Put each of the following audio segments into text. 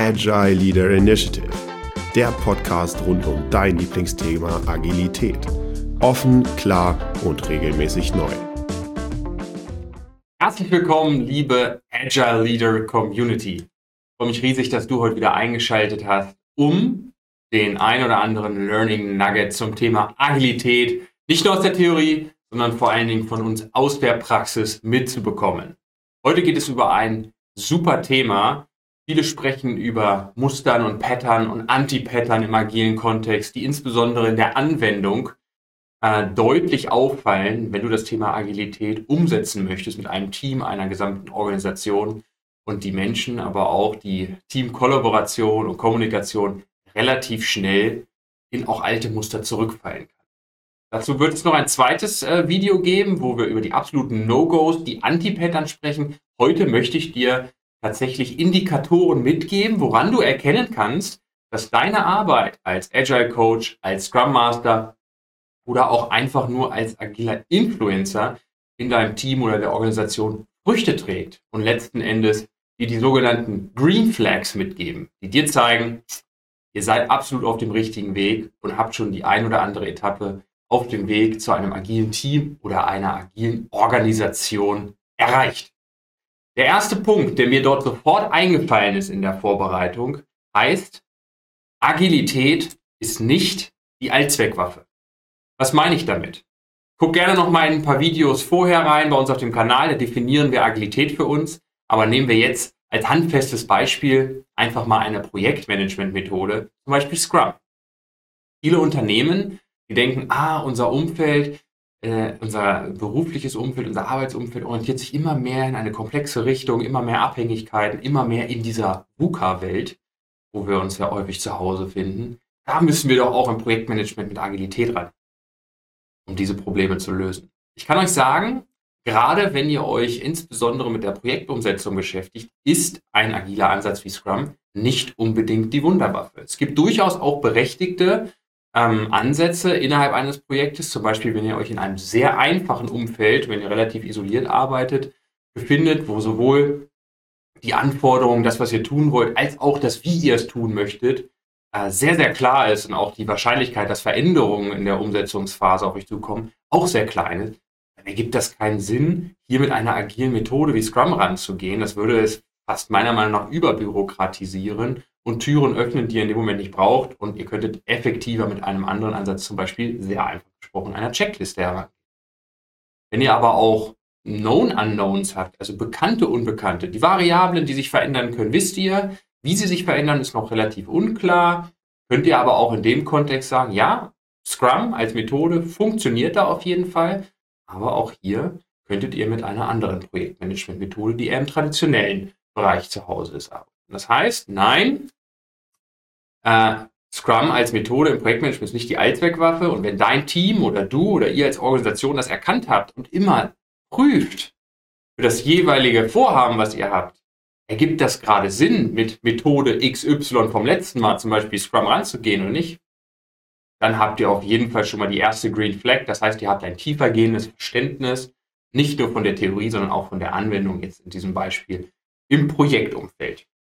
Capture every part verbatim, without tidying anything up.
Agile Leader Initiative, der Podcast rund um dein Lieblingsthema Agilität. Offen, klar und regelmäßig neu. Herzlich willkommen, liebe Agile Leader Community. Ich freue mich riesig, dass du heute wieder eingeschaltet hast, um den ein oder anderen Learning Nugget zum Thema Agilität, nicht nur aus der Theorie, sondern vor allen Dingen von uns aus der Praxis mitzubekommen. Heute geht es über ein super Thema. Viele sprechen über Mustern und Pattern und Anti-Pattern im agilen Kontext, die insbesondere in der Anwendung äh, deutlich auffallen, wenn du das Thema Agilität umsetzen möchtest mit einem Team, einer gesamten Organisation und die Menschen, aber auch die Teamkollaboration und Kommunikation relativ schnell in auch alte Muster zurückfallen kann. Dazu wird es noch ein zweites äh, Video geben, wo wir über die absoluten No-Gos, die Anti-Pattern sprechen. Heute möchte ich dir tatsächlich Indikatoren mitgeben, woran du erkennen kannst, dass deine Arbeit als Agile Coach, als Scrum Master oder auch einfach nur als agiler Influencer in deinem Team oder der Organisation Früchte trägt und letzten Endes dir die sogenannten Green Flags mitgeben, die dir zeigen, ihr seid absolut auf dem richtigen Weg und habt schon die ein oder andere Etappe auf dem Weg zu einem agilen Team oder einer agilen Organisation erreicht. Der erste Punkt, der mir dort sofort eingefallen ist in der Vorbereitung, heißt, Agilität ist nicht die Allzweckwaffe. Was meine ich damit? Guck gerne noch mal in ein paar Videos vorher rein bei uns auf dem Kanal, da definieren wir Agilität für uns, aber nehmen wir jetzt als handfestes Beispiel einfach mal eine Projektmanagement-Methode, zum Beispiel Scrum. Viele Unternehmen, die denken, ah, unser Umfeld, äh, unser berufliches Umfeld, unser Arbeitsumfeld orientiert sich immer mehr in eine komplexe Richtung, immer mehr Abhängigkeiten, immer mehr in dieser VUCA-Welt, wo wir uns ja häufig zu Hause finden. Da müssen wir doch auch im Projektmanagement mit Agilität ran, um diese Probleme zu lösen. Ich kann euch sagen, gerade wenn ihr euch insbesondere mit der Projektumsetzung beschäftigt, ist ein agiler Ansatz wie Scrum nicht unbedingt die Wunderwaffe. Es gibt durchaus auch berechtigte ähm, Ansätze innerhalb eines Projektes, zum Beispiel wenn ihr euch in einem sehr einfachen Umfeld, wenn ihr relativ isoliert arbeitet, befindet, wo sowohl die Anforderungen, das, was ihr tun wollt, als auch das, wie ihr es tun möchtet, äh, sehr, sehr klar ist und auch die Wahrscheinlichkeit, dass Veränderungen in der Umsetzungsphase auf euch zukommen, auch sehr klein ist. Dann ergibt das keinen Sinn, hier mit einer agilen Methode wie Scrum ranzugehen. Das würde es fast meiner Meinung nach überbürokratisieren und Türen öffnen, die ihr in dem Moment nicht braucht. Und ihr könntet effektiver mit einem anderen Ansatz, zum Beispiel sehr einfach gesprochen, einer Checkliste herangehen. Wenn ihr aber auch Known Unknowns habt, also bekannte Unbekannte, die Variablen, die sich verändern können, wisst ihr. Wie sie sich verändern, ist noch relativ unklar. Könnt ihr aber auch in dem Kontext sagen, ja, Scrum als Methode funktioniert da auf jeden Fall. Aber auch hier könntet ihr mit einer anderen Projektmanagement-Methode, die eher im traditionellen Bereich zu Hause ist, arbeiten. Das heißt, nein, äh, Scrum als Methode im Projektmanagement ist nicht die Allzweckwaffe. Und wenn dein Team oder du oder ihr als Organisation das erkannt habt und immer prüft für das jeweilige Vorhaben, was ihr habt, ergibt das gerade Sinn, mit Methode X Y vom letzten Mal, zum Beispiel Scrum, ranzugehen oder nicht? Dann habt ihr auf jeden Fall schon mal die erste Green Flag. Das heißt, ihr habt ein tiefergehendes Verständnis, nicht nur von der Theorie, sondern auch von der Anwendung jetzt in diesem Beispiel im Projektumfeld. Ist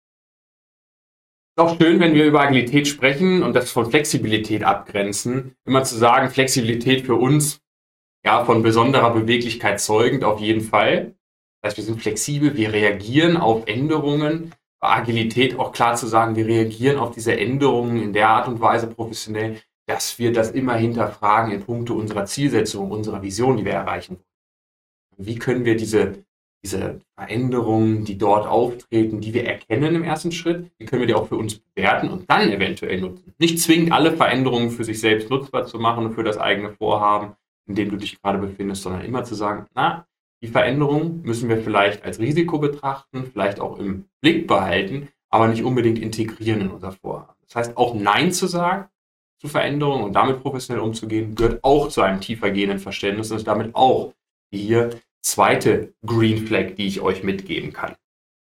auch schön, wenn wir über Agilität sprechen und das von Flexibilität abgrenzen, immer zu sagen, Flexibilität für uns, ja, von besonderer Beweglichkeit zeugend auf jeden Fall. Das heißt, wir sind flexibel, wir reagieren auf Änderungen. Bei Agilität auch klar zu sagen, wir reagieren auf diese Änderungen in der Art und Weise professionell, dass wir das immer hinterfragen in puncto unserer Zielsetzung, unserer Vision, die wir erreichen wollen. Wie können wir diese, diese Veränderungen, die dort auftreten, die wir erkennen im ersten Schritt, wie können wir die auch für uns bewerten und dann eventuell nutzen? Nicht zwingend alle Veränderungen für sich selbst nutzbar zu machen und für das eigene Vorhaben, in dem du dich gerade befindest, sondern immer zu sagen, na, die Veränderungen müssen wir vielleicht als Risiko betrachten, vielleicht auch im Blick behalten, aber nicht unbedingt integrieren in unser Vorhaben. Das heißt, auch Nein zu sagen zu Veränderungen und damit professionell umzugehen, gehört auch zu einem tiefergehenden Verständnis und ist damit auch die hier zweite Green Flag, die ich euch mitgeben kann.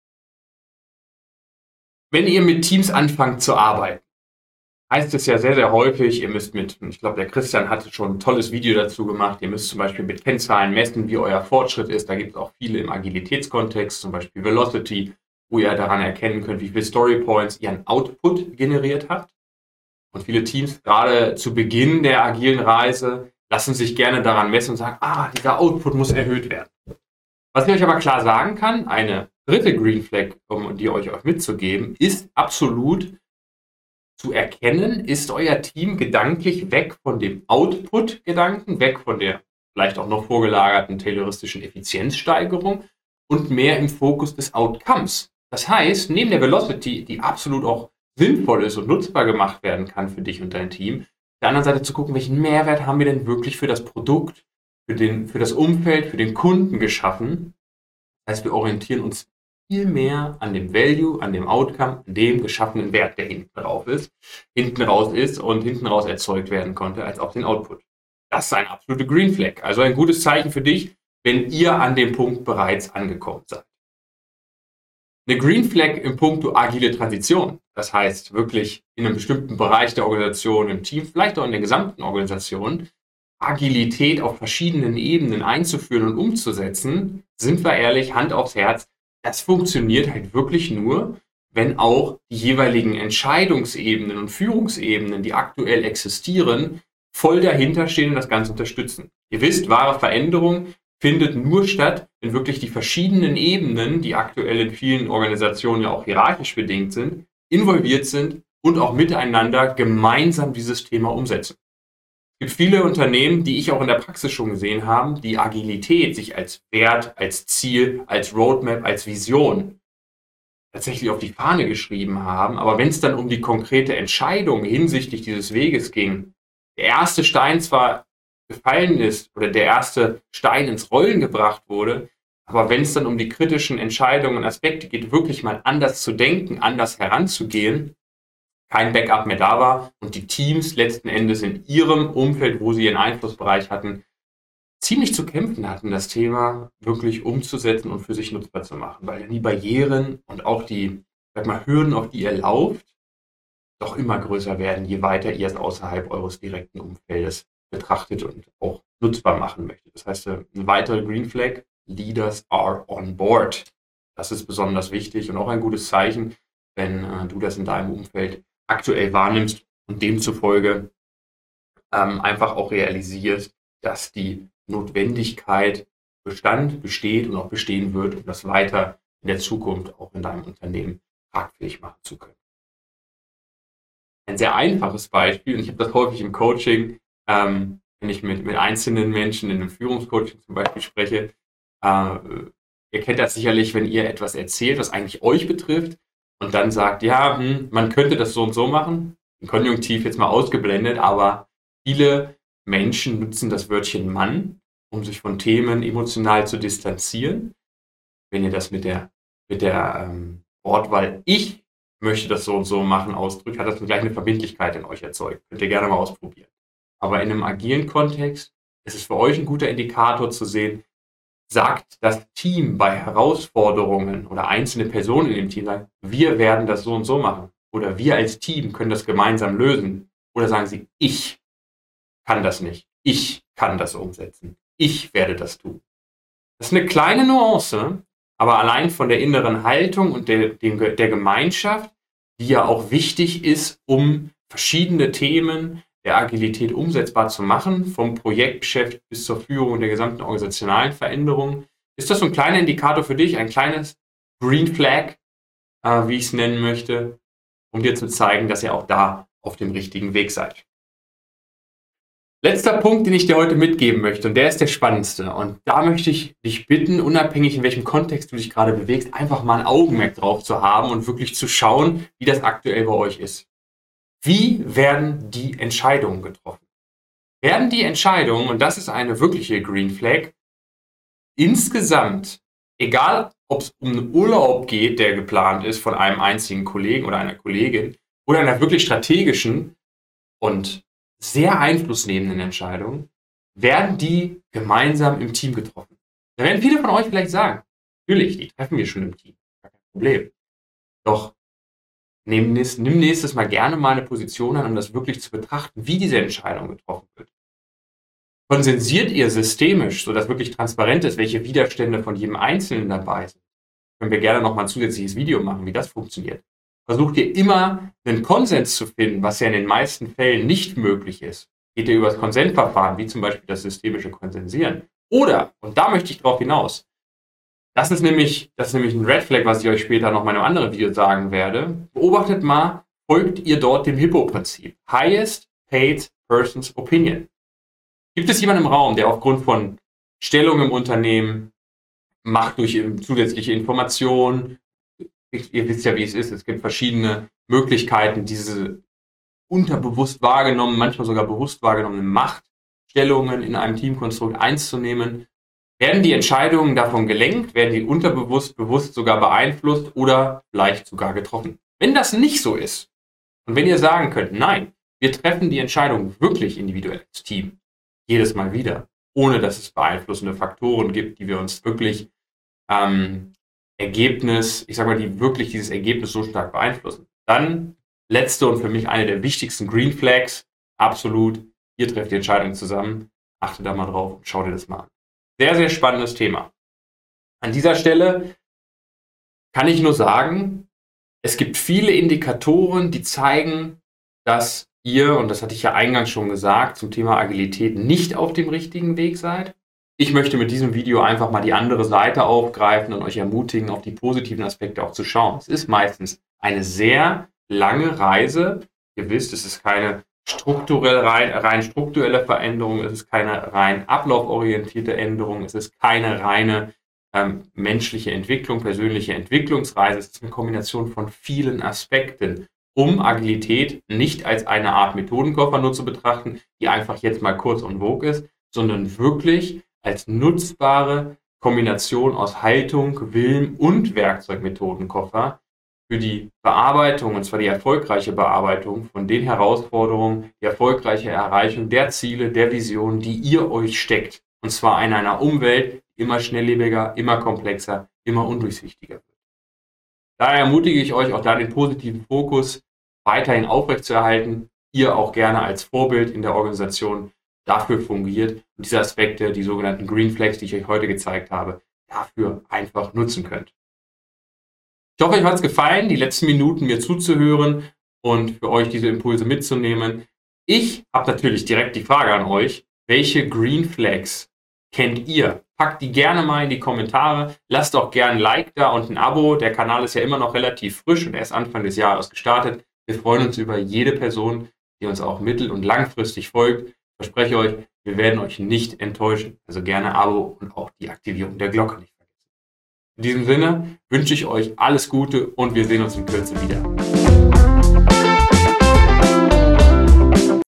Wenn ihr mit Teams anfangt zu arbeiten, heißt es ja sehr, sehr häufig, ihr müsst mit, ich glaube, der Christian hatte schon ein tolles Video dazu gemacht, ihr müsst zum Beispiel mit Kennzahlen messen, wie euer Fortschritt ist. Da gibt es auch viele im Agilitätskontext, zum Beispiel Velocity, wo ihr daran erkennen könnt, wie viele Storypoints ihr an Output generiert habt. Und viele Teams, gerade zu Beginn der agilen Reise, lassen sich gerne daran messen und sagen, ah, dieser Output muss erhöht werden. Was ich euch aber klar sagen kann, eine dritte Green Flag, um die euch auch mitzugeben, ist absolut zu erkennen, ist euer Team gedanklich weg von dem Output-Gedanken, weg von der vielleicht auch noch vorgelagerten tayloristischen Effizienzsteigerung und mehr im Fokus des Outcomes. Das heißt, neben der Velocity, die absolut auch sinnvoll ist und nutzbar gemacht werden kann für dich und dein Team, auf der anderen Seite zu gucken, welchen Mehrwert haben wir denn wirklich für das Produkt, für, den, für das Umfeld, für den Kunden geschaffen. Das heißt, wir orientieren uns viel mehr an dem Value, an dem Outcome, an dem geschaffenen Wert, der hinten drauf ist, hinten raus ist und hinten raus erzeugt werden konnte, als auch den Output. Das ist eine absolute Green Flag. Also ein gutes Zeichen für dich, wenn ihr an dem Punkt bereits angekommen seid. Eine Green Flag im Punkto agile Transition. Das heißt, wirklich in einem bestimmten Bereich der Organisation, im Team, vielleicht auch in der gesamten Organisation, Agilität auf verschiedenen Ebenen einzuführen und umzusetzen, sind wir ehrlich, Hand aufs Herz, das funktioniert halt wirklich nur, wenn auch die jeweiligen Entscheidungsebenen und Führungsebenen, die aktuell existieren, voll dahinter stehen und das Ganze unterstützen. Ihr wisst, wahre Veränderung findet nur statt, wenn wirklich die verschiedenen Ebenen, die aktuell in vielen Organisationen ja auch hierarchisch bedingt sind, involviert sind und auch miteinander gemeinsam dieses Thema umsetzen. Es gibt viele Unternehmen, die ich auch in der Praxis schon gesehen habe, die Agilität sich als Wert, als Ziel, als Roadmap, als Vision tatsächlich auf die Fahne geschrieben haben. Aber wenn es dann um die konkrete Entscheidung hinsichtlich dieses Weges ging, der erste Stein zwar gefallen ist oder der erste Stein ins Rollen gebracht wurde, aber wenn es dann um die kritischen Entscheidungen und Aspekte geht, wirklich mal anders zu denken, anders heranzugehen, kein Backup mehr da war und die Teams letzten Endes in ihrem Umfeld, wo sie ihren Einflussbereich hatten, ziemlich zu kämpfen hatten, das Thema wirklich umzusetzen und für sich nutzbar zu machen, weil die Barrieren und auch die, sag mal, Hürden, auf die ihr lauft, doch immer größer werden, je weiter ihr es außerhalb eures direkten Umfeldes betrachtet und auch nutzbar machen möchtet. Das heißt, eine weitere Green Flag, Leaders are on board. Das ist besonders wichtig und auch ein gutes Zeichen, wenn äh, du das in deinem Umfeld aktuell wahrnimmst und demzufolge ähm, einfach auch realisierst, dass die Notwendigkeit bestand, besteht und auch bestehen wird, um das weiter in der Zukunft auch in deinem Unternehmen tragfähig machen zu können. Ein sehr einfaches Beispiel, und ich habe das häufig im Coaching, ähm, wenn ich mit, mit einzelnen Menschen in einem Führungscoaching zum Beispiel spreche, äh, ihr kennt das sicherlich, wenn ihr etwas erzählt, was eigentlich euch betrifft, und dann sagt, ja, hm, man könnte das so und so machen, im Konjunktiv jetzt mal ausgeblendet, aber viele Menschen nutzen das Wörtchen Mann, um sich von Themen emotional zu distanzieren. Wenn ihr das mit der, mit der ähm, Wortwahl ich möchte das so und so machen ausdrückt, hat das gleich eine Verbindlichkeit in euch erzeugt. Könnt ihr gerne mal ausprobieren. Aber in einem agilen Kontext ist es für euch ein guter Indikator zu sehen, sagt das Team bei Herausforderungen oder einzelne Personen in dem Team sagen, wir werden das so und so machen. Oder wir als Team können das gemeinsam lösen. Oder sagen sie, ich kann das nicht. Ich kann das umsetzen. Ich werde das tun. Das ist eine kleine Nuance, aber allein von der inneren Haltung und der, der Gemeinschaft, die ja auch wichtig ist, um verschiedene Themen der Agilität umsetzbar zu machen, vom Projektgeschäft bis zur Führung der gesamten organisationalen Veränderung, ist das so ein kleiner Indikator für dich, ein kleines Green Flag, äh, wie ich es nennen möchte, um dir zu zeigen, dass ihr auch da auf dem richtigen Weg seid. Letzter Punkt, den ich dir heute mitgeben möchte, und der ist der spannendste. Und da möchte ich dich bitten, unabhängig in welchem Kontext du dich gerade bewegst, einfach mal ein Augenmerk drauf zu haben und wirklich zu schauen, wie das aktuell bei euch ist. Wie werden die Entscheidungen getroffen? Werden die Entscheidungen, und das ist eine wirkliche Green Flag, insgesamt, egal ob es um einen Urlaub geht, der geplant ist von einem einzigen Kollegen oder einer Kollegin, oder einer wirklich strategischen und sehr einflussnehmenden Entscheidungen, werden die gemeinsam im Team getroffen. Da werden viele von euch vielleicht sagen, natürlich, die treffen wir schon im Team, gar kein Problem. Doch nimm, nimm nächstes Mal gerne mal eine Position an, um das wirklich zu betrachten, wie diese Entscheidung getroffen wird. Konsensiert ihr systemisch, sodass wirklich transparent ist, welche Widerstände von jedem Einzelnen dabei sind? können wir gerne nochmal ein zusätzliches Video machen, wie das funktioniert. Versucht ihr immer einen Konsens zu finden, was ja in den meisten Fällen nicht möglich ist. Geht ihr über das Konsensverfahren, wie zum Beispiel das systemische Konsensieren. Oder, und da möchte ich drauf hinaus, das ist nämlich, das ist nämlich ein Red Flag, was ich euch später noch mal in einem anderen Video sagen werde. Beobachtet mal, folgt ihr dort dem Hippo-Prinzip. Highest paid person's opinion. Gibt es jemanden im Raum, der aufgrund von Stellung im Unternehmen, Macht durch zusätzliche Informationen, ihr wisst ja, wie es ist, es gibt verschiedene Möglichkeiten, diese unterbewusst wahrgenommenen, manchmal sogar bewusst wahrgenommenen Machtstellungen in einem Teamkonstrukt einzunehmen. Werden die Entscheidungen davon gelenkt, werden die unterbewusst, bewusst sogar beeinflusst oder vielleicht sogar getroffen? Wenn das nicht so ist und wenn ihr sagen könnt, nein, wir treffen die Entscheidung wirklich individuell als Team, jedes Mal wieder, ohne dass es beeinflussende Faktoren gibt, die wir uns wirklich ähm, Ergebnis, ich sag mal, die wirklich dieses Ergebnis so stark beeinflussen. Dann letzte und für mich eine der wichtigsten Green Flags, absolut, ihr trefft die Entscheidung zusammen, achtet da mal drauf und schaut dir das mal an. Sehr, sehr spannendes Thema. An dieser Stelle kann ich nur sagen, es gibt viele Indikatoren, die zeigen, dass ihr, und das hatte ich ja eingangs schon gesagt, zum Thema Agilität nicht auf dem richtigen Weg seid. Ich möchte mit diesem Video einfach mal die andere Seite aufgreifen und euch ermutigen, auf die positiven Aspekte auch zu schauen. Es ist meistens eine sehr lange Reise. Ihr wisst, es ist keine strukturell rein, rein strukturelle Veränderung, es ist keine rein ablauforientierte Änderung, es ist keine reine ähm, menschliche Entwicklung, persönliche Entwicklungsreise. Es ist eine Kombination von vielen Aspekten, um Agilität nicht als eine Art Methodenkoffer nur zu betrachten, die einfach jetzt mal kurz en vogue ist, sondern wirklich als nutzbare Kombination aus Haltung, Willen und Werkzeugmethodenkoffer für die Bearbeitung, und zwar die erfolgreiche Bearbeitung von den Herausforderungen, die erfolgreiche Erreichung der Ziele, der Visionen, die ihr euch steckt. Und zwar in einer Umwelt, die immer schnelllebiger, immer komplexer, immer undurchsichtiger wird. Daher ermutige ich euch, auch da den positiven Fokus weiterhin aufrechtzuerhalten, ihr auch gerne als Vorbild in der Organisation dafür fungiert und diese Aspekte, die sogenannten Green Flags, die ich euch heute gezeigt habe, dafür einfach nutzen könnt. Ich hoffe, euch hat es gefallen, die letzten Minuten mir zuzuhören und für euch diese Impulse mitzunehmen. Ich habe natürlich direkt die Frage an euch, welche Green Flags kennt ihr? Packt die gerne mal in die Kommentare, lasst auch gerne ein Like da und ein Abo. Der Kanal ist ja immer noch relativ frisch und erst Anfang des Jahres gestartet. Wir freuen uns über jede Person, die uns auch mittel- und langfristig folgt. Ich verspreche euch, wir werden euch nicht enttäuschen. Also gerne Abo und auch die Aktivierung der Glocke nicht vergessen. In diesem Sinne wünsche ich euch alles Gute und wir sehen uns in Kürze wieder.